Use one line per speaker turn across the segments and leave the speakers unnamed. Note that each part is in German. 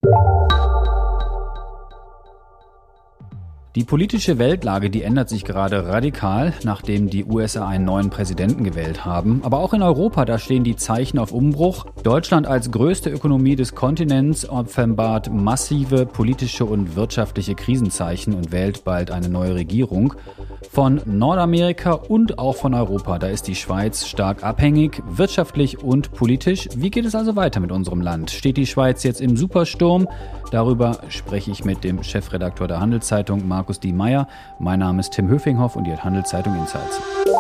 Die politische Weltlage, die ändert sich gerade radikal, nachdem die USA einen neuen Präsidenten gewählt haben. Aber auch in Europa, da stehen die Zeichen auf Umbruch. Deutschland als größte Ökonomie des Kontinents offenbart massive politische und wirtschaftliche Krisenzeichen und wählt bald eine neue Regierung. Von Nordamerika und auch von Europa, da ist die Schweiz stark abhängig, wirtschaftlich und politisch. Wie geht es also weiter mit unserem Land? Steht die Schweiz jetzt im Supersturm? Darüber spreche ich mit dem Chefredakteur der Handelszeitung, Markus Diemeyer. Mein Name ist Tim Höfinghoff und ihr hört Handelszeitung Insights.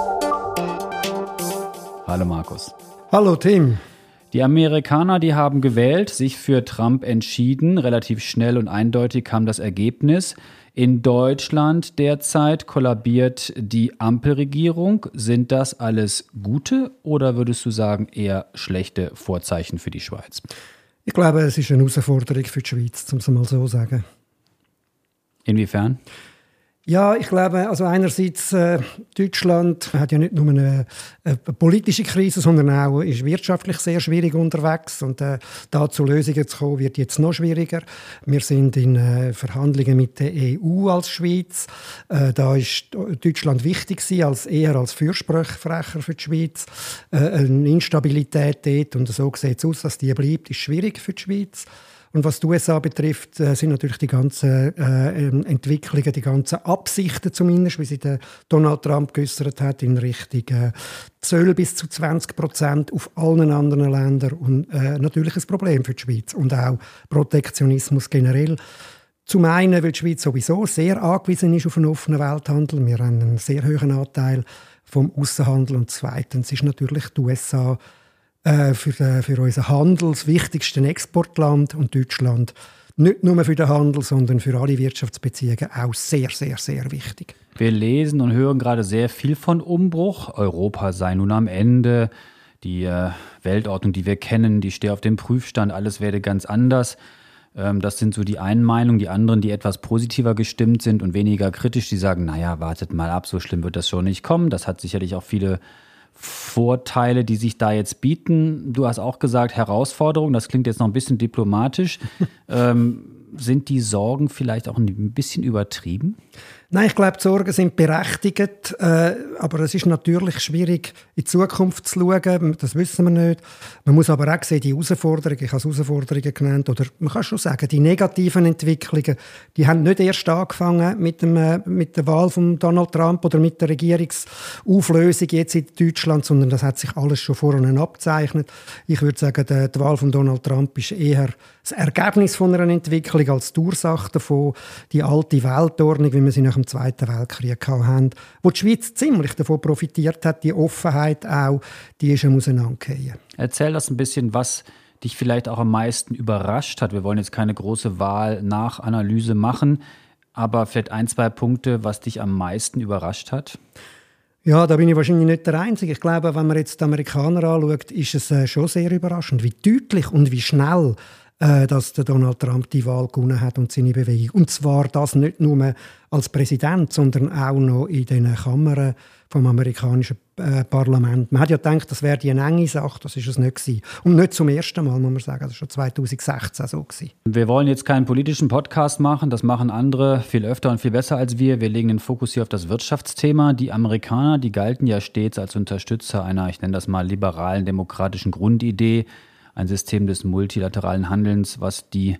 Hallo Markus.
Hallo Tim.
Die Amerikaner, die haben gewählt, sich für Trump entschieden. Relativ schnell und eindeutig kam das Ergebnis. In Deutschland derzeit kollabiert die Ampelregierung. Sind das alles gute oder würdest du sagen eher schlechte Vorzeichen für die Schweiz?
Ich glaube, es ist eine Herausforderung für die Schweiz, um es mal so zu sagen.
Inwiefern?
Ja, ich glaube, also einerseits Deutschland hat ja nicht nur eine politische Krise, sondern auch ist wirtschaftlich sehr schwierig unterwegs und da zu Lösungen zu kommen, wird jetzt noch schwieriger. Wir sind in Verhandlungen mit der EU als Schweiz. Da ist Deutschland wichtig gewesen, eher als Fürsprecher für die Schweiz. Eine Instabilität dort, und so sieht es aus, dass die bleibt, ist schwierig für die Schweiz. Und was die USA betrifft, sind natürlich die ganzen Entwicklungen, die ganzen Absichten zumindest, wie sie der Donald Trump geäußert hat, in Richtung Zölle bis zu 20% auf allen anderen Ländern und natürlich ein Problem für die Schweiz und auch Protektionismus generell. Zum einen, weil die Schweiz sowieso sehr angewiesen ist auf einen offenen Welthandel. Wir haben einen sehr hohen Anteil vom Aussenhandel und zweitens ist natürlich die USA für unseren Handel das wichtigste Exportland und Deutschland nicht nur für den Handel, sondern für alle Wirtschaftsbeziehungen auch sehr, sehr, sehr wichtig.
Wir lesen und hören gerade sehr viel von Umbruch. Europa sei nun am Ende. Die Weltordnung, die wir kennen, die steht auf dem Prüfstand. Alles werde ganz anders. Das sind so die einen Meinungen. Die anderen, die etwas positiver gestimmt sind und weniger kritisch, die sagen, naja, wartet mal ab, so schlimm wird das schon nicht kommen. Das hat sicherlich auch viele Vorteile, die sich da jetzt bieten. Du hast auch gesagt, Herausforderungen, das klingt jetzt noch ein bisschen diplomatisch. Sind die Sorgen vielleicht auch ein bisschen übertrieben?
Nein, ich glaube, die Sorgen sind berechtigt, aber es ist natürlich schwierig, in die Zukunft zu schauen, das wissen wir nicht. Man muss aber auch sehen, die Herausforderungen, ich habe es Herausforderungen genannt, oder man kann schon sagen, die negativen Entwicklungen, die haben nicht erst angefangen mit der Wahl von Donald Trump oder mit der Regierungsauflösung jetzt in Deutschland, sondern das hat sich alles schon vorher abgezeichnet. Ich würde sagen, die Wahl von Donald Trump ist eher das Ergebnis von einer Entwicklung als die Ursache davon, die alte Weltordnung, wie wir sie nach dem Zweiten Weltkrieg hatten, wo die Schweiz ziemlich davon profitiert hat, die Offenheit auch, die ist auseinandergefallen.
Erzähl das ein bisschen, was dich vielleicht auch am meisten überrascht hat. Wir wollen jetzt keine große Wahl-Nach-Analyse machen, aber vielleicht 1, 2 Punkte, was dich am meisten überrascht hat?
Ja, da bin ich wahrscheinlich nicht der Einzige. Ich glaube, wenn man jetzt die Amerikaner anschaut, ist es schon sehr überraschend, wie deutlich und wie schnell dass der Donald Trump die Wahl gewonnen hat und seine Bewegung. Und zwar das nicht nur als Präsident, sondern auch noch in den Kammern vom amerikanischen Parlament. Man hat ja gedacht, das wäre eine enge Sache, das ist es nicht gewesen. Und nicht zum ersten Mal, muss man sagen, das war schon 2016 so gewesen.
Wir wollen jetzt keinen politischen Podcast machen, das machen andere viel öfter und viel besser als wir. Wir legen den Fokus hier auf das Wirtschaftsthema. Die Amerikaner, die galten ja stets als Unterstützer einer, ich nenne das mal, liberalen demokratischen Grundidee, ein System des multilateralen Handelns, was die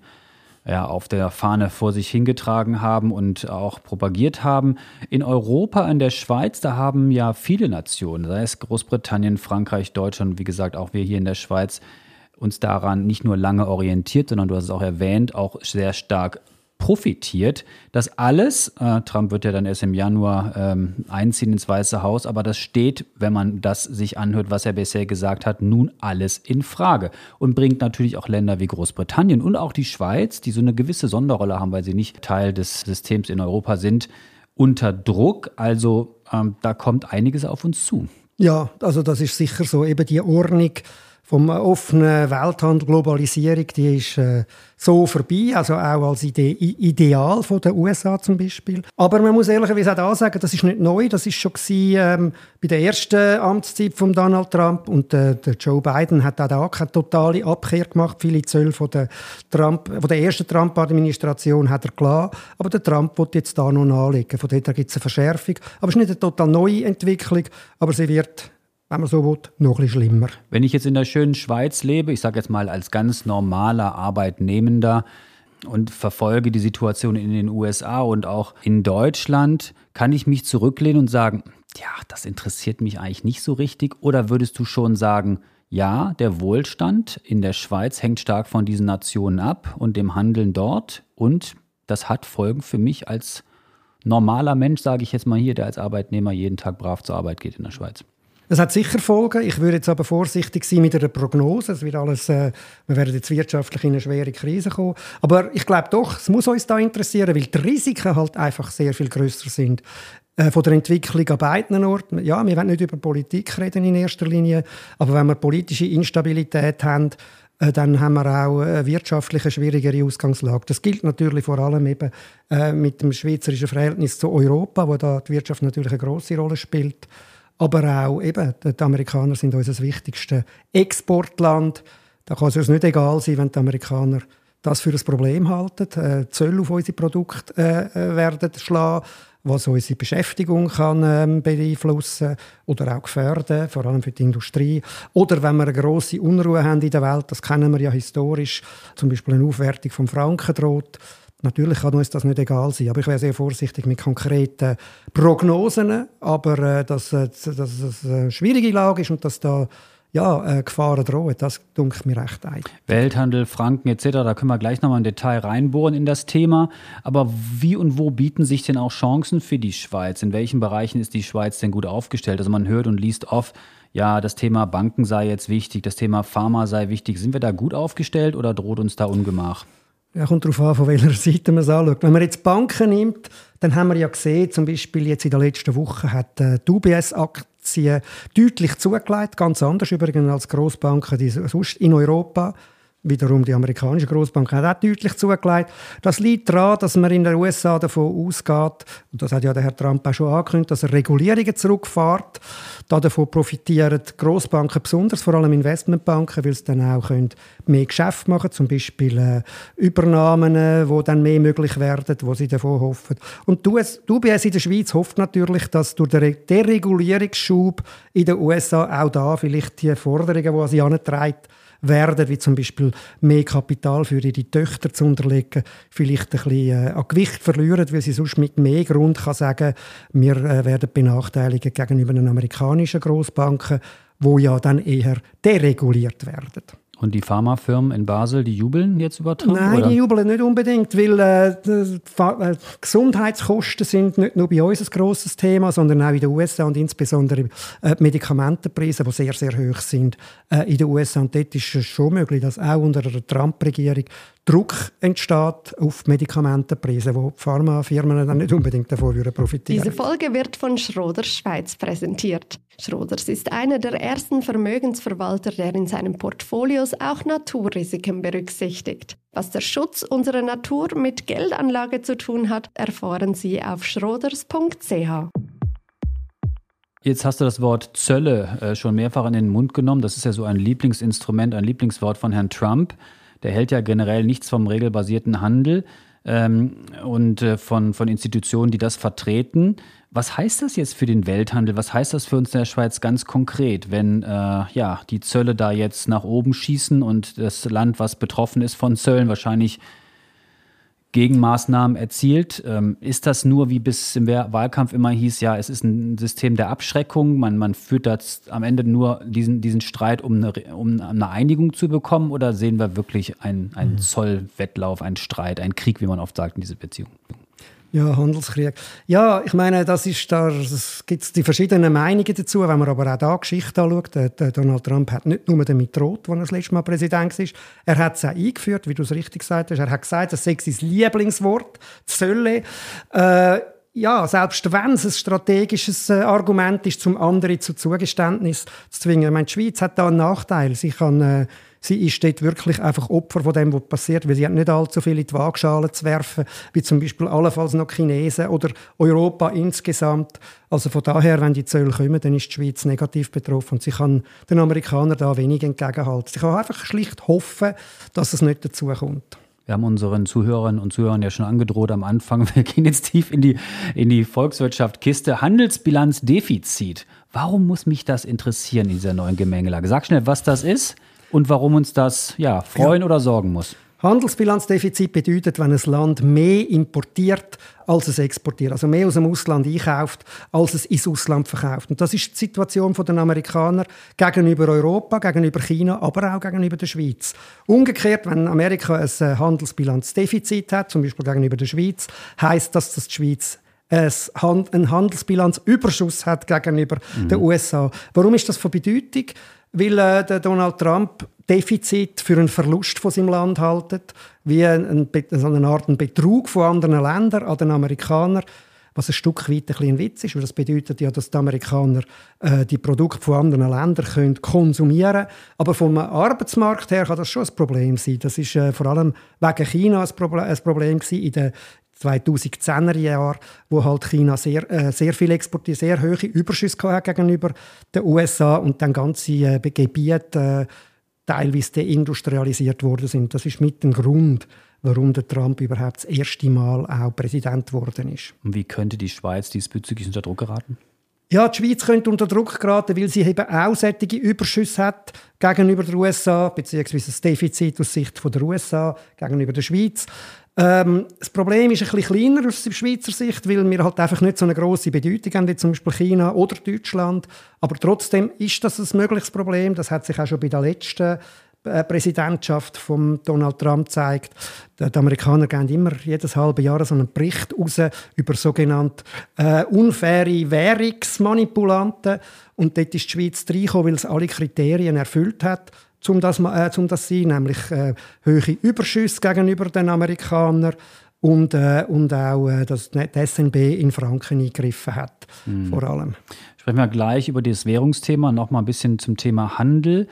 auf der Fahne vor sich hingetragen haben und auch propagiert haben. In Europa, in der Schweiz, da haben ja viele Nationen, sei es Großbritannien, Frankreich, Deutschland, wie gesagt auch wir hier in der Schweiz, uns daran nicht nur lange orientiert, sondern du hast es auch erwähnt, auch sehr stark profitiert. Das alles, Trump wird ja dann erst im Januar einziehen ins Weiße Haus, aber das steht, wenn man das sich anhört, was er bisher gesagt hat, nun alles in Frage und bringt natürlich auch Länder wie Großbritannien und auch die Schweiz, die so eine gewisse Sonderrolle haben, weil sie nicht Teil des Systems in Europa sind, unter Druck. Also da kommt einiges auf uns zu.
Ja, also das ist sicher so, eben die Ordnung vom offenen Welthandel, Globalisierung, die ist so vorbei, also auch als Ideal von den USA zum Beispiel. Aber man muss ehrlicherweise auch da sagen, das ist nicht neu, das ist schon bei der ersten Amtszeit von Donald Trump und der Joe Biden hat auch da keine totale Abkehr gemacht. Viele Zölle von der ersten Trump-Administration hat er gelassen, aber der Trump will jetzt da noch nachlegen. Von dort gibt es eine Verschärfung. Aber es ist nicht eine total neue Entwicklung, aber sie wird, wenn man so will, noch ein bisschen schlimmer.
Wenn ich jetzt in der schönen Schweiz lebe, ich sage jetzt mal als ganz normaler Arbeitnehmender und verfolge die Situation in den USA und auch in Deutschland, kann ich mich zurücklehnen und sagen, ja, das interessiert mich eigentlich nicht so richtig? Oder würdest du schon sagen, ja, der Wohlstand in der Schweiz hängt stark von diesen Nationen ab und dem Handeln dort und das hat Folgen für mich als normaler Mensch, sage ich jetzt mal hier, der als Arbeitnehmer jeden Tag brav zur Arbeit geht in der Schweiz?
Es hat sicher Folgen. Ich würde jetzt aber vorsichtig sein mit einer Prognose. Es wird alles, wir werden jetzt wirtschaftlich in eine schwere Krise kommen. Aber ich glaube doch, es muss uns da interessieren, weil die Risiken halt einfach sehr viel grösser sind. Von der Entwicklung an beiden Orten. Ja, wir wollen nicht über Politik reden in erster Linie, aber wenn wir politische Instabilität haben, dann haben wir auch wirtschaftlich eine schwierigere Ausgangslage. Das gilt natürlich vor allem eben mit dem schweizerischen Verhältnis zu Europa, wo da die Wirtschaft natürlich eine grosse Rolle spielt. Aber auch eben, die Amerikaner sind unser wichtigstes Exportland. Da kann es uns nicht egal sein, wenn die Amerikaner das für ein Problem halten, Zölle auf unsere Produkte werden schlagen, was unsere Beschäftigung kann beeinflussen oder auch gefährden, vor allem für die Industrie. Oder wenn wir eine grosse Unruhe haben in der Welt, das kennen wir ja historisch, zum Beispiel eine Aufwertung vom Franken droht. Natürlich kann uns das nicht egal sein, aber ich wäre sehr vorsichtig mit konkreten Prognosen, aber dass es eine schwierige Lage ist und dass da Gefahren drohen, das dunkelt mir recht ein.
Welthandel, Franken etc., da können wir gleich nochmal im Detail reinbohren in das Thema. Aber wie und wo bieten sich denn auch Chancen für die Schweiz? In welchen Bereichen ist die Schweiz denn gut aufgestellt? Also man hört und liest oft, ja, das Thema Banken sei jetzt wichtig, das Thema Pharma sei wichtig. Sind wir da gut aufgestellt oder droht uns da Ungemach?
Ja, kommt darauf an, von welcher Seite man es anschaut. Wenn man jetzt Banken nimmt, dann haben wir ja gesehen, zum Beispiel jetzt in der letzten Woche hat die UBS-Aktie deutlich zugelegt, ganz anders übrigens als Grossbanken die sonst in Europa. Wiederum die amerikanische Grossbank hat auch deutlich zugelegt. Das liegt daran, dass man in den USA davon ausgeht, und das hat ja der Herr Trump auch schon angekündigt, dass er Regulierungen zurückfährt. Davon profitieren Grossbanken besonders, vor allem Investmentbanken, weil sie dann auch mehr Geschäft machen können, zum Beispiel Übernahmen, die dann mehr möglich werden, wo sie davon hoffen. Und die UBS in der Schweiz hofft natürlich, dass durch den Deregulierungsschub in den USA auch da vielleicht die Forderungen, die sie antragen, werden, wie zum Beispiel mehr Kapital für ihre Töchter zu unterlegen, vielleicht ein bisschen an Gewicht verlieren, weil sie sonst mit mehr Grund kann sagen, wir werden benachteiligt gegenüber den amerikanischen Grossbanken, die ja dann eher dereguliert werden.
Und die Pharmafirmen in Basel, die jubeln jetzt über Trump?
Nein,
oder?
Die jubeln nicht unbedingt, weil Gesundheitskosten sind nicht nur bei uns ein grosses Thema, sondern auch in den USA und insbesondere die Medikamentenpreise, die sehr, sehr hoch sind in den USA. Und dort ist es schon möglich, dass auch unter der Trump-Regierung Druck entsteht auf Medikamentenpreise, wo die Pharmafirmen dann nicht unbedingt davon profitieren.
Diese Folge wird von Schroders Schweiz präsentiert. Schroders ist einer der ersten Vermögensverwalter, der in seinen Portfolios auch Naturrisiken berücksichtigt. Was der Schutz unserer Natur mit Geldanlage zu tun hat, erfahren Sie auf schroders.ch.
Jetzt hast du das Wort Zölle schon mehrfach in den Mund genommen. Das ist ja so ein Lieblingsinstrument, ein Lieblingswort von Herrn Trump. Der hält ja generell nichts vom regelbasierten Handel und von Institutionen, die das vertreten. Was heißt das jetzt für den Welthandel? Was heißt das für uns in der Schweiz ganz konkret, wenn die Zölle da jetzt nach oben schießen und das Land, was betroffen ist von Zöllen, wahrscheinlich Gegenmaßnahmen erzielt? Ist das nur, wie bis im Wahlkampf immer hieß, ja, es ist ein System der Abschreckung, man führt das am Ende nur diesen Streit, um eine Einigung zu bekommen, oder sehen wir wirklich einen Zollwettlauf, einen Streit, einen Krieg, wie man oft sagt in dieser Beziehung?
Ja, Handelskrieg. Ja, ich meine, es gibt die verschiedenen Meinungen dazu. Wenn man aber auch da Geschichte anschaut, der Donald Trump hat nicht nur damit gedroht, als er das letzte Mal Präsident war. Er hat es auch eingeführt, wie du es richtig gesagt hast. Er hat gesagt, das sei sein Lieblingswort, Zölle. ja, selbst wenn es ein strategisches Argument ist, zum anderen zu Zugeständnis zu zwingen. Ich meine, die Schweiz hat da einen Nachteil. Sie ist dort wirklich einfach Opfer von dem, was passiert, weil sie hat nicht allzu viel in die Waagschale zu werfen, wie zum Beispiel allenfalls noch Chinesen oder Europa insgesamt. Also von daher, wenn die Zölle kommen, dann ist die Schweiz negativ betroffen und sie kann den Amerikanern da wenig entgegenhalten. Sie kann einfach schlicht hoffen, dass es nicht dazu kommt.
Wir haben unseren Zuhörerinnen und Zuhörern ja schon angedroht am Anfang, wir gehen jetzt tief in die Volkswirtschaft-Kiste. Handelsbilanzdefizit. Warum muss mich das interessieren in dieser neuen Gemengelage? Sag schnell, was das ist und warum uns das freuen oder sorgen muss.
Handelsbilanzdefizit bedeutet, wenn ein Land mehr importiert, als es exportiert. Also mehr aus dem Ausland einkauft, als es ins Ausland verkauft. Und das ist die Situation der Amerikaner gegenüber Europa, gegenüber China, aber auch gegenüber der Schweiz. Umgekehrt, wenn Amerika ein Handelsbilanzdefizit hat, zum Beispiel gegenüber der Schweiz, heisst das, dass die Schweiz einen Handelsbilanzüberschuss hat gegenüber den USA. Warum ist das von Bedeutung? Weil der Donald Trump Defizit für einen Verlust von seinem Land haltet, wie eine Art Betrug von anderen Ländern an den Amerikanern, was ein Stück weit ein Witz ist, weil das bedeutet ja, dass die Amerikaner die Produkte von anderen Ländern konsumieren können. Aber vom Arbeitsmarkt her kann das schon ein Problem sein. Das ist vor allem wegen China ein Problem gewesen in den 2010er Jahren, wo halt China sehr viel exportiert, sehr hohe Überschüsse gegenüber den USA und dann ganze Gebiete teilweise deindustrialisiert worden sind. Das ist mit dem Grund, warum der Trump überhaupt das erste Mal auch Präsident geworden ist.
Und wie könnte die Schweiz diesbezüglich unter Druck geraten?
Ja, die Schweiz könnte unter Druck geraten, weil sie eben auch solche Überschüsse hat gegenüber den USA, beziehungsweise das Defizit aus Sicht der USA gegenüber der Schweiz. Das Problem ist ein bisschen kleiner aus Schweizer Sicht, weil wir halt einfach nicht so eine grosse Bedeutung haben, wie zum Beispiel China oder Deutschland. Aber trotzdem ist das ein mögliches Problem. Das hat sich auch schon bei der letzten Präsidentschaft von Donald Trump gezeigt. Die Amerikaner geben immer jedes halbe Jahr so einen Bericht raus über sogenannte unfaire Währungsmanipulanten. Und dort ist die Schweiz reingekommen, weil es alle Kriterien erfüllt hat, um das sie, nämlich hohe Überschüsse gegenüber den Amerikanern und auch, dass die SNB in Franken eingegriffen hat, vor allem.
Sprechen wir gleich über das Währungsthema, noch mal ein bisschen zum Thema Handel.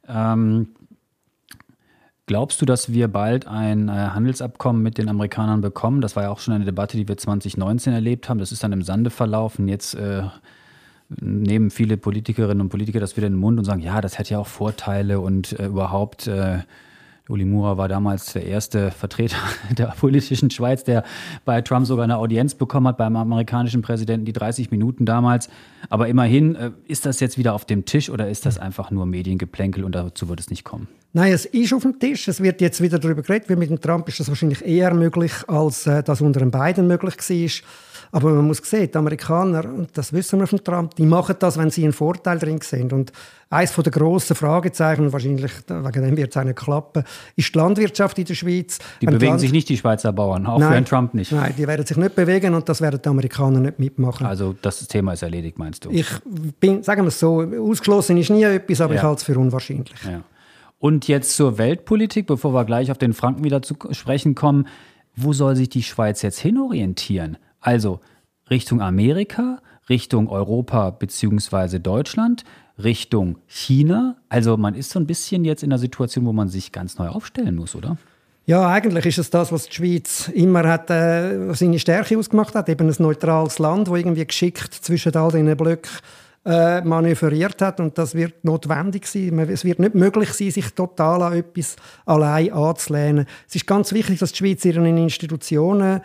Glaubst du, dass wir bald ein Handelsabkommen mit den Amerikanern bekommen? Das war ja auch schon eine Debatte, die wir 2019 erlebt haben. Das ist dann im Sande verlaufen. Jetzt nehmen viele Politikerinnen und Politiker das wieder in den Mund und sagen, ja, das hätte ja auch Vorteile und überhaupt, Uli Mura war damals der erste Vertreter der politischen Schweiz, der bei Trump sogar eine Audienz bekommen hat, beim amerikanischen Präsidenten, die 30 Minuten damals. Aber immerhin, ist das jetzt wieder auf dem Tisch oder ist das einfach nur Mediengeplänkel und dazu wird es nicht kommen?
Nein, es ist auf dem Tisch. Es wird jetzt wieder darüber geredet, weil mit dem Trump ist das wahrscheinlich eher möglich, als das unter dem Biden möglich war. Aber man muss sehen, die Amerikaner, und das wissen wir von Trump, die machen das, wenn sie einen Vorteil drin sehen. Und eines der grossen Fragezeichen, wahrscheinlich wegen dem wird es auch nicht klappen, ist die Landwirtschaft in der Schweiz.
Die bewegen sich nicht, die Schweizer Bauern, auch für Herrn Trump nicht.
Nein, die werden sich nicht bewegen und das werden die Amerikaner nicht mitmachen.
Also das Thema ist erledigt, meinst du?
Sagen wir es so, ausgeschlossen ist nie etwas, aber ich halte es für unwahrscheinlich.
Ja. Und jetzt zur Weltpolitik, bevor wir gleich auf den Franken wieder zu sprechen kommen. Wo soll sich die Schweiz jetzt hinorientieren? Also Richtung Amerika, Richtung Europa bzw. Deutschland, Richtung China. Also man ist so ein bisschen jetzt in einer Situation, wo man sich ganz neu aufstellen muss, oder?
Ja, eigentlich ist es das, was die Schweiz immer hat, seine Stärke ausgemacht hat. Eben ein neutrales Land, das irgendwie geschickt zwischen all diesen Blöcken manövriert hat. Und das wird notwendig sein. Es wird nicht möglich sein, sich total an etwas allein anzulehnen. Es ist ganz wichtig, dass die Schweiz ihren Institutionen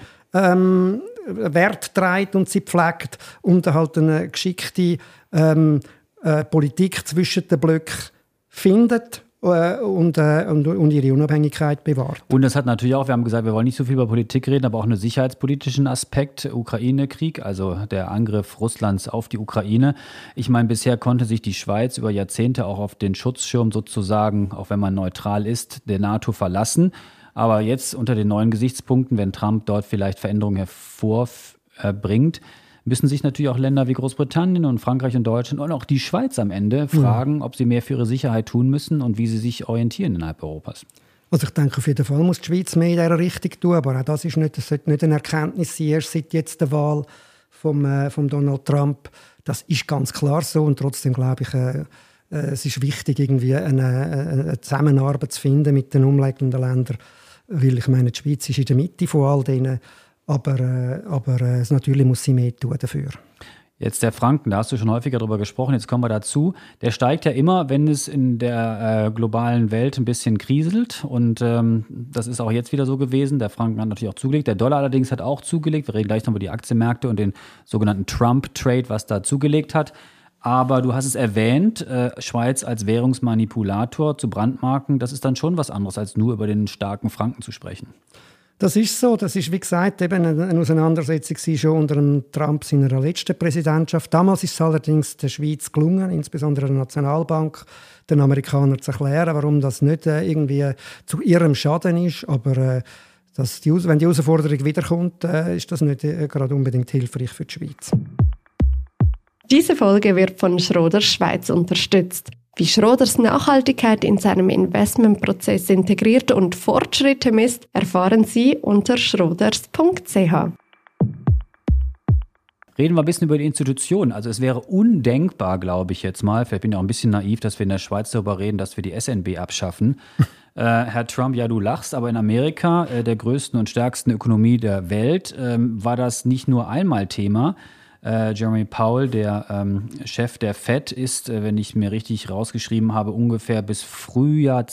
Wert trägt und sie pflegt und halt eine geschickte Politik zwischen den Blöcken findet und ihre Unabhängigkeit bewahrt.
Und das hat natürlich auch, wir haben gesagt, wir wollen nicht so viel über Politik reden, aber auch einen sicherheitspolitischen Aspekt, Ukraine-Krieg, also der Angriff Russlands auf die Ukraine. Ich meine, bisher konnte sich die Schweiz über Jahrzehnte auch auf den Schutzschirm sozusagen, auch wenn man neutral ist, der NATO verlassen. Aber jetzt unter den neuen Gesichtspunkten, wenn Trump dort vielleicht Veränderungen hervorbringt, müssen sich natürlich auch Länder wie Großbritannien und Frankreich und Deutschland und auch die Schweiz am Ende fragen, ob sie mehr für ihre Sicherheit tun müssen und wie sie sich orientieren innerhalb Europas.
Also ich denke, auf jeden Fall muss die Schweiz mehr in dieser Richtung tun, aber auch das sollte nicht eine Erkenntnis sein, erst seit jetzt der Wahl von Donald Trump. Das ist ganz klar so und trotzdem glaube ich, es ist wichtig, irgendwie eine Zusammenarbeit zu finden mit den umliegenden Ländern, weil ich meine, die Schweiz ist in der Mitte von all denen, aber natürlich muss sie mehr tun dafür.
Jetzt der Franken, da hast du schon häufiger drüber gesprochen, jetzt kommen wir dazu. Der steigt ja immer, wenn es in der globalen Welt ein bisschen kriselt und das ist auch jetzt wieder so gewesen. Der Franken hat natürlich auch zugelegt, der Dollar allerdings hat auch zugelegt. Wir reden gleich noch über die Aktienmärkte und den sogenannten Trump-Trade, was da zugelegt hat. Aber du hast es erwähnt, Schweiz als Währungsmanipulator zu brandmarken, das ist dann schon was anderes, als nur über den starken Franken zu sprechen.
Das ist so. Das ist, wie gesagt, eben eine Auseinandersetzung schon unter dem Trump seiner letzten Präsidentschaft. Damals ist es allerdings der Schweiz gelungen, insbesondere der Nationalbank, den Amerikanern zu erklären, warum das nicht irgendwie zu ihrem Schaden ist. Aber wenn die Herausforderung wiederkommt, ist das nicht gerade unbedingt hilfreich für die Schweiz.
Diese Folge wird von Schroders Schweiz unterstützt. Wie Schroders Nachhaltigkeit in seinem Investmentprozess integriert und Fortschritte misst, erfahren Sie unter schroders.ch.
Reden wir ein bisschen über die Institutionen. Also es wäre undenkbar, glaube ich jetzt mal, vielleicht bin ich auch ein bisschen naiv, dass wir in der Schweiz darüber reden, dass wir die SNB abschaffen. Herr Trump, ja, du lachst, aber in Amerika, der größten und stärksten Ökonomie der Welt, war das nicht nur einmal Thema. Jeremy Powell, der Chef der Fed, ist, wenn ich mir richtig rausgeschrieben habe, ungefähr bis Frühjahr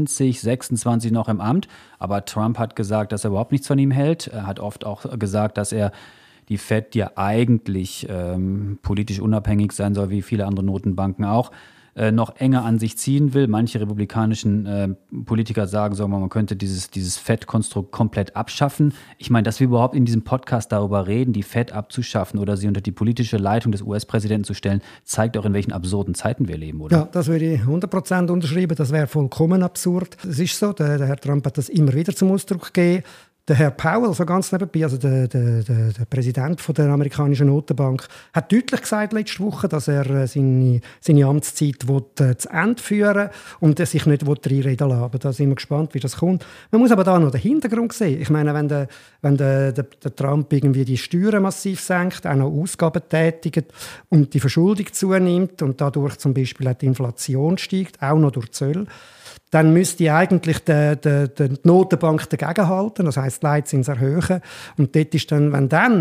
2026 noch im Amt. Aber Trump hat gesagt, dass er überhaupt nichts von ihm hält. Er hat oft auch gesagt, dass er die Fed ja eigentlich politisch unabhängig sein soll, wie viele andere Notenbanken auch, noch enger an sich ziehen will. Manche republikanischen Politiker sagen, man könnte dieses Fed-Konstrukt komplett abschaffen. Ich meine, dass wir überhaupt in diesem Podcast darüber reden, die Fed abzuschaffen oder sie unter die politische Leitung des US-Präsidenten zu stellen, zeigt auch, in welchen absurden Zeiten wir leben, oder?
Ja, das würde ich 100% unterschreiben. Das wäre vollkommen absurd. Es ist so, der Herr Trump hat das immer wieder zum Ausdruck gegeben. Der Herr Powell, so ganz nebenbei, also der Präsident von der amerikanischen Notenbank, hat deutlich gesagt letzte Woche, dass er seine Amtszeit zu Ende führen und er sich nicht reinreden lassen. Aber da sind wir gespannt, wie das kommt. Man muss aber da noch den Hintergrund sehen. Ich meine, wenn der Trump irgendwie die Steuern massiv senkt, auch noch Ausgaben tätigt und die Verschuldung zunimmt und dadurch zum Beispiel auch die Inflation steigt, auch noch durch Zölle, dann müsste eigentlich die Notenbank dagegenhalten, das heisst, die Leitzins erhöhen. Und dort ist dann,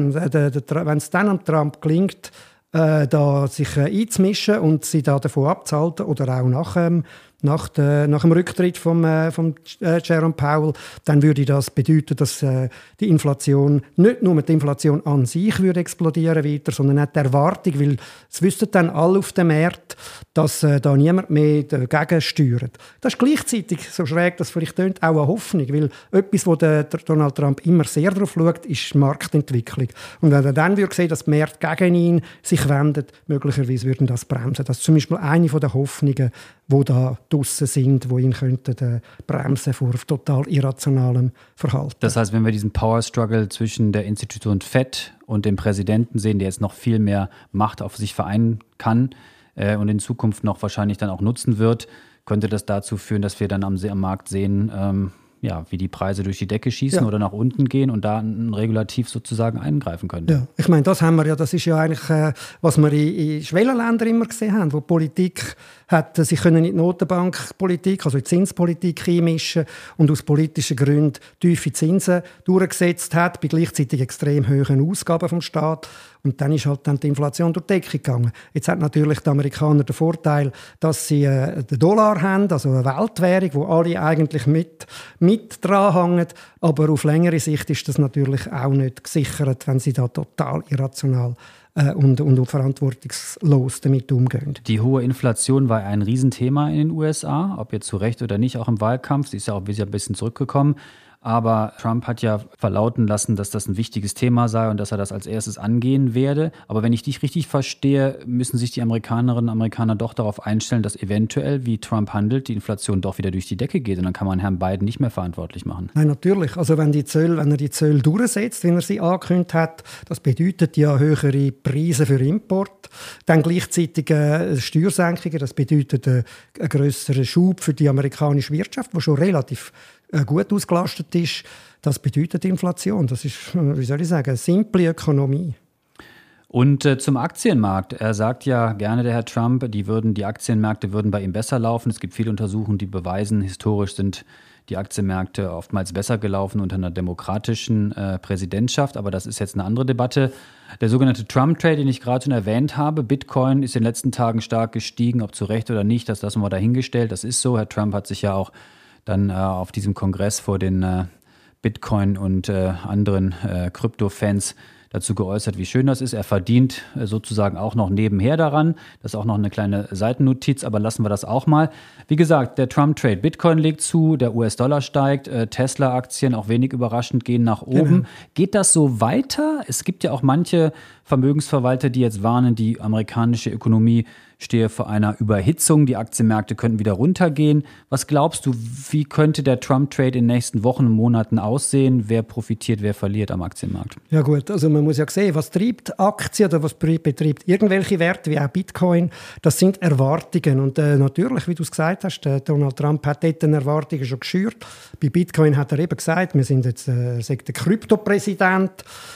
wenn es dann am Trump gelingt, da sich einzumischen und sie da davon abzuhalten, oder auch nach dem Rücktritt von Jerome Powell, dann würde das bedeuten, dass die Inflation, nicht nur die Inflation an sich würde explodieren weiter, sondern auch die Erwartung, weil es wüssten dann alle auf dem Markt, dass da niemand mehr dagegen steuert. Das ist gleichzeitig, so schräg das vielleicht tönt, auch eine Hoffnung, weil etwas, wo der Donald Trump immer sehr darauf schaut, ist die Marktentwicklung. Und wenn er dann würde sehen, dass die Märkte gegen ihn sich wenden, möglicherweise würden das bremsen. Das ist zum Beispiel eine der Hoffnungen, die da draussen sind, die ihn könnten bremsen vor total irrationalem Verhalten.
Das heißt, wenn wir diesen Power Struggle zwischen der Institution Fed und dem Präsidenten sehen, der jetzt noch viel mehr Macht auf sich vereinen kann und in Zukunft noch wahrscheinlich dann auch nutzen wird, könnte das dazu führen, dass wir dann am Markt sehen, wie die Preise durch die Decke schießen oder nach unten gehen und da ein Regulativ sozusagen eingreifen könnte.
Ja, ich meine, das haben wir ja, das ist ja eigentlich, was wir in Schwellenländern immer gesehen haben, wo die Politik hat, sie können in die Notenbankpolitik, also in die Zinspolitik einmischen und aus politischen Gründen tiefe Zinsen durchgesetzt hat, bei gleichzeitig extrem hohen Ausgaben vom Staat. Und dann ist halt dann die Inflation durch die Decke gegangen. Jetzt hat natürlich die Amerikaner den Vorteil, dass sie den Dollar haben, also eine Weltwährung, wo alle eigentlich mit dranhängen. Aber auf längere Sicht ist das natürlich auch nicht gesichert, wenn sie da total irrational und verantwortungslos damit umgehen.
Die hohe Inflation war ein Riesenthema in den USA, ob jetzt zu Recht oder nicht, auch im Wahlkampf. Sie ist ja auch wieder ein bisschen zurückgekommen. Aber Trump hat ja verlauten lassen, dass das ein wichtiges Thema sei und dass er das als erstes angehen werde. Aber wenn ich dich richtig verstehe, müssen sich die Amerikanerinnen und Amerikaner doch darauf einstellen, dass eventuell, wie Trump handelt, die Inflation doch wieder durch die Decke geht. Und dann kann man Herrn Biden nicht mehr verantwortlich machen.
Nein, natürlich. Also wenn er die Zölle durchsetzt, wie er sie angekündigt hat, das bedeutet ja höhere Preise für Import. Dann gleichzeitig Steuersenkungen, das bedeutet einen grösseren Schub für die amerikanische Wirtschaft, die schon relativ gut ausgelastet ist. Das bedeutet Inflation. Das ist, wie soll ich sagen, eine simple Ökonomie.
Und zum Aktienmarkt. Er sagt ja gerne, der Herr Trump, die Aktienmärkte würden bei ihm besser laufen. Es gibt viele Untersuchungen, die beweisen, historisch sind die Aktienmärkte oftmals besser gelaufen unter einer demokratischen Präsidentschaft. Aber das ist jetzt eine andere Debatte. Der sogenannte Trump-Trade, den ich gerade schon erwähnt habe, Bitcoin ist in den letzten Tagen stark gestiegen, ob zu Recht oder nicht, das lassen wir dahingestellt. Das ist so. Herr Trump hat sich ja auch dann auf diesem Kongress vor den Bitcoin und anderen Krypto-Fans dazu geäußert, wie schön das ist. Er verdient sozusagen auch noch nebenher daran. Das ist auch noch eine kleine Seitennotiz, aber lassen wir das auch mal. Wie gesagt, der Trump-Trade. Bitcoin legt zu, der US-Dollar steigt, Tesla-Aktien, auch wenig überraschend, gehen nach oben. Genau. Geht das so weiter? Es gibt ja auch manche Vermögensverwalter, die jetzt warnen, die amerikanische Ökonomie stehe vor einer Überhitzung. Die Aktienmärkte könnten wieder runtergehen. Was glaubst du, wie könnte der Trump-Trade in den nächsten Wochen und Monaten aussehen? Wer profitiert, wer verliert am Aktienmarkt?
Ja gut, also man muss ja sehen, was treibt Aktien oder was betreibt irgendwelche Werte, wie auch Bitcoin, das sind Erwartungen. Und natürlich, wie du es gesagt hast, Donald Trump hat dort eine Erwartungen schon geschürt. Bei Bitcoin hat er eben gesagt, wir sind jetzt der Krypto-Präsident,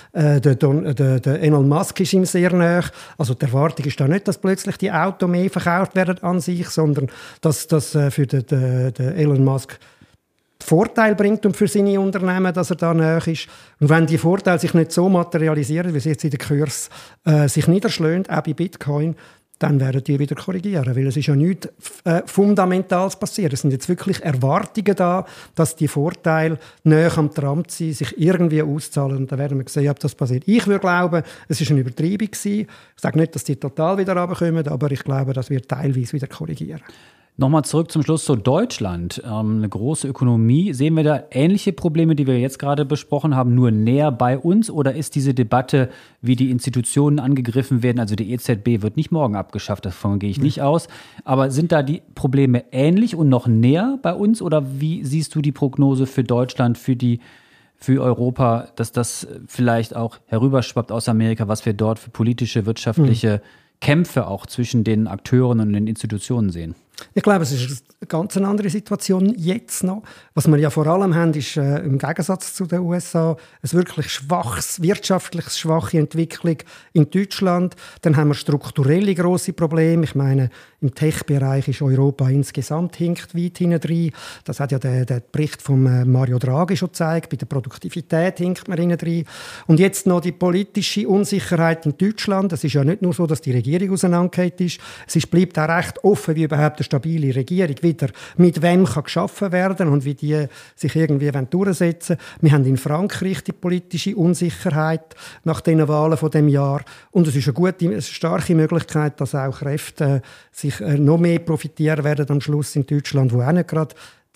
der Elon Musk ist ihm sehr nahe. Also die Erwartung ist da nicht, dass plötzlich die Autos mehr verkauft werden an sich, sondern dass das für den Elon Musk Vorteil bringt und für seine Unternehmen, dass er da nahe ist. Und wenn die Vorteile sich nicht so materialisieren, wie sie jetzt in den Kurs sich niederschlägt, auch bei Bitcoin, dann werden die wieder korrigieren, weil es ist ja nichts Fundamentales passiert. Es sind jetzt wirklich Erwartungen da, dass die Vorteile näher am Trump sind, sich irgendwie auszahlen. Und dann werden wir sehen, ob das passiert. Ich würde glauben, es war eine Übertreibung gewesen. Ich sage nicht, dass die total wieder runterkommen, aber ich glaube, das wird teilweise wieder korrigieren.
Nochmal zurück zum Schluss zu Deutschland. Eine große Ökonomie. Sehen wir da ähnliche Probleme, die wir jetzt gerade besprochen haben, nur näher bei uns? Oder ist diese Debatte, wie die Institutionen angegriffen werden, also die EZB wird nicht morgen abgeschafft, davon gehe ich nicht aus. Aber sind da die Probleme ähnlich und noch näher bei uns? Oder wie siehst du die Prognose für Deutschland, für Europa, dass das vielleicht auch herüberschwappt aus Amerika, was wir dort für politische, wirtschaftliche Kämpfe auch zwischen den Akteuren und den Institutionen sehen?
Ich glaube, es ist eine ganz andere Situation jetzt noch. Was wir ja vor allem haben, ist im Gegensatz zu den USA eine wirklich wirtschaftlich schwache Entwicklung in Deutschland. Dann haben wir strukturelle grosse Probleme. Ich meine, im Tech-Bereich ist Europa insgesamt hinkt weit hinten drin. Das hat ja der Bericht von Mario Draghi schon gezeigt. Bei der Produktivität hinkt man hinten drin. Und jetzt noch die politische Unsicherheit in Deutschland. Es ist ja nicht nur so, dass die Regierung auseinandergeht ist. Es bleibt auch recht offen, wie überhaupt eine stabile Regierung wieder mit wem kann geschaffen werden und wie die sich irgendwie durchsetzen wollen. Wir haben in Frankreich die politische Unsicherheit nach den Wahlen von dem Jahr. Und es ist eine starke Möglichkeit, dass auch Kräfte sich noch mehr profitieren werden am Schluss in Deutschland, wo auch nicht gerade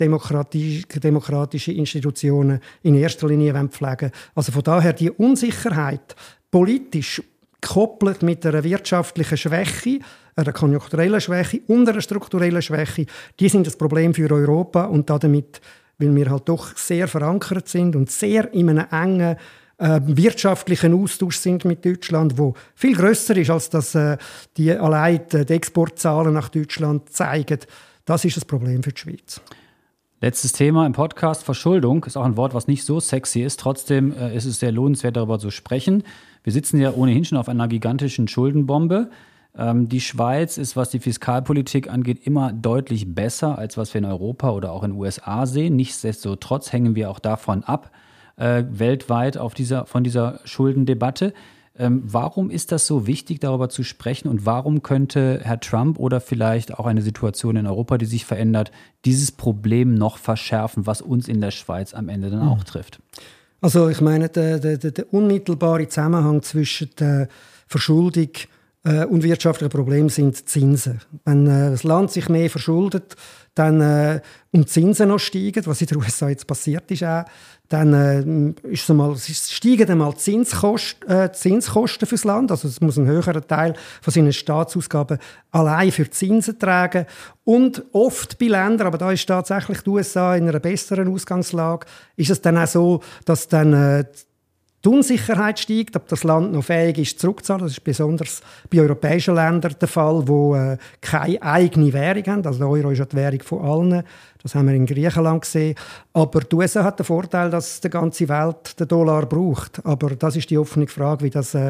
demokratische Institutionen in erster Linie pflegen wollen. Also von daher die Unsicherheit politisch gekoppelt mit einer wirtschaftlichen Schwäche, einer konjunkturellen Schwäche und einer strukturellen Schwäche, die sind das Problem für Europa und damit, weil wir halt doch sehr verankert sind und sehr in einem engen wirtschaftlichen Austausch sind mit Deutschland, wo viel grösser ist, als dass die Exportzahlen nach Deutschland zeigen. Das ist das Problem für die Schweiz.
Letztes Thema im Podcast, Verschuldung, ist auch ein Wort, was nicht so sexy ist. Trotzdem ist es sehr lohnenswert, darüber zu sprechen. Wir sitzen ja ohnehin schon auf einer gigantischen Schuldenbombe. Die Schweiz ist, was die Fiskalpolitik angeht, immer deutlich besser, als was wir in Europa oder auch in den USA sehen. Nichtsdestotrotz hängen wir auch davon ab, weltweit von dieser Schuldendebatte. Warum ist das so wichtig, darüber zu sprechen? Und warum könnte Herr Trump oder vielleicht auch eine Situation in Europa, die sich verändert, dieses Problem noch verschärfen, was uns in der Schweiz am Ende dann auch trifft?
Also ich meine, der unmittelbare Zusammenhang zwischen der Verschuldung und wirtschaftlichen Problemen sind Zinsen. Wenn das Land sich mehr verschuldet, dann und die Zinsen noch steigen, was in den USA jetzt passiert ist auch, dann steigen einmal die Zinskosten fürs Land. Also es muss ein höherer Teil von seinen Staatsausgaben allein für Zinsen tragen. Und oft bei Ländern, aber da ist tatsächlich die USA in einer besseren Ausgangslage, ist es dann auch so, dass dann die Unsicherheit steigt, ob das Land noch fähig ist, zurückzuzahlen. Das ist besonders bei europäischen Ländern der Fall, die keine eigene Währung haben. Also der Euro ist ja die Währung von allen. Das haben wir in Griechenland gesehen. Aber die USA hat den Vorteil, dass die ganze Welt den Dollar braucht. Aber das ist die offene Frage, wie das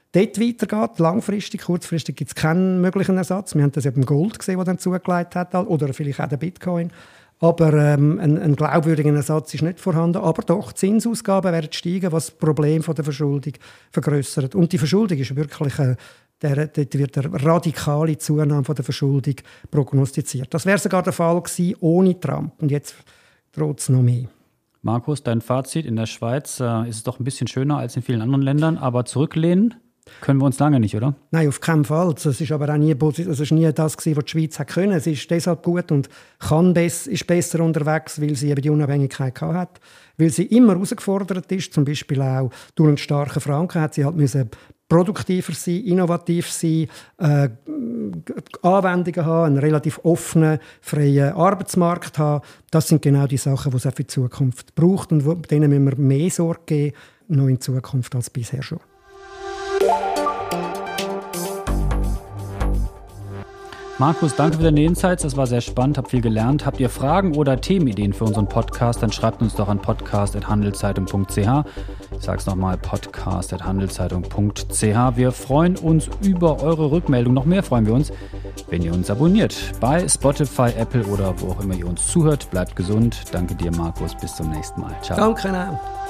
dort weitergeht, langfristig, kurzfristig gibt es keinen möglichen Ersatz. Wir haben das ja beim Gold gesehen, das dann zugelegt hat, oder vielleicht auch der Bitcoin. Aber ein glaubwürdiger Ersatz ist nicht vorhanden. Aber doch, die Zinsausgaben werden steigen, was das Problem der Verschuldung vergrössert. Und die Verschuldung ist wirklich, dort wird eine radikale Zunahme der Verschuldung prognostiziert. Das wäre sogar der Fall gewesen ohne Trump. Und jetzt droht es noch mehr.
Markus, dein Fazit: In der Schweiz ist es doch ein bisschen schöner als in vielen anderen Ländern, aber zurücklehnen können wir uns lange nicht, oder?
Nein, auf keinen Fall. Es ist aber auch nie das gewesen, was die Schweiz hat können. Es ist deshalb gut und ist besser unterwegs, weil sie eben die Unabhängigkeit hat. Weil sie immer herausgefordert ist, zum Beispiel auch durch einen starken Franken, hat sie halt müssen produktiver sein, innovativ sein, Anwendungen haben, einen relativ offenen, freien Arbeitsmarkt haben. Das sind genau die Sachen, die es auch für die Zukunft braucht und denen müssen wir mehr Sorge geben, noch in Zukunft als bisher schon.
Markus, danke für deine Insights, das war sehr spannend, habe viel gelernt. Habt ihr Fragen oder Themenideen für unseren Podcast, dann schreibt uns doch an podcast@handelszeitung.ch. Ich sage es nochmal, podcast@handelszeitung.ch. Wir freuen uns über eure Rückmeldung. Noch mehr freuen wir uns, wenn ihr uns abonniert. Bei Spotify, Apple oder wo auch immer ihr uns zuhört. Bleibt gesund. Danke dir, Markus. Bis zum nächsten Mal. Ciao.
Danke.